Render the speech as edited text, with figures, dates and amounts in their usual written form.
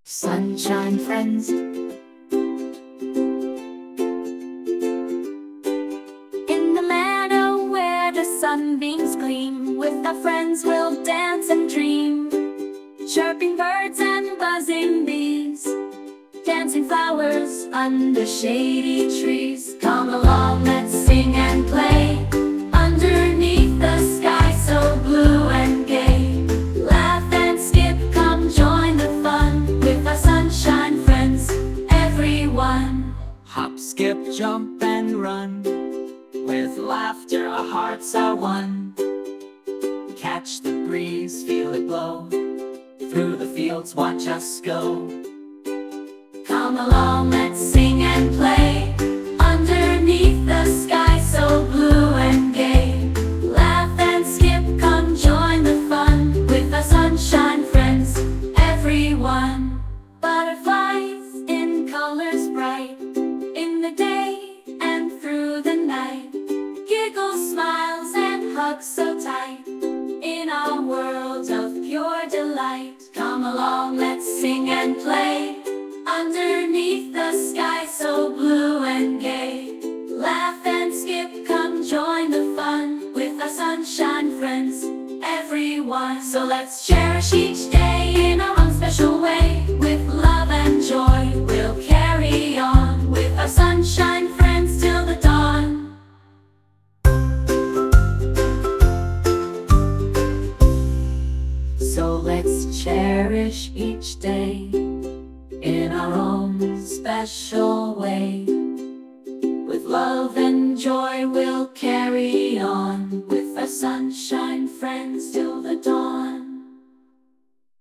Sunshine friends. In the meadow where the sunbeams gleam, with our friends we'll dance and dream. Chirping birds and buzzing bees, dancing flowers under shady trees. Come along, let's sing and play underneath the sky so blue and gay. Laugh and skip, come join the fun with our sunshine friends, everyone. Hop, skip, jump and run, with laughter our hearts are one. Catch the breeze, feel it blow, through the fields watch us go. Come along, let's sing and play underneath the sky so blue and gay. Laugh and skip, come join the fun with our sunshine friends, everyone. Butterflies in colors bright, in the day and through the night. Giggles, smiles and hugs so tight, in our world of pure delight. Come along, let's sing and play underneath the sky so blue and gay. Laugh and skip, come join the fun with our sunshine friends, everyone. So let's cherish each day in our own special way. With love and joy we'll carry on, with our sunshine friends till the dawn. So let's cherish each day in our own special way. With love and joy we'll carry on, with our sunshine friends till the dawn.